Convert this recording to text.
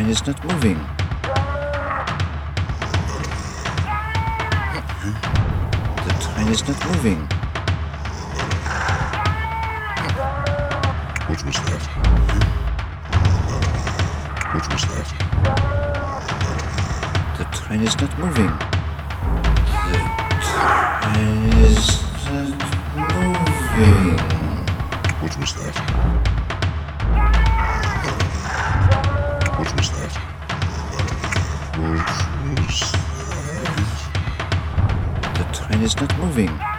train is not moving. The train is not moving. What was that? What was that? The train is not moving. The train is not moving. What was that? What was that? What was that? The train is not moving.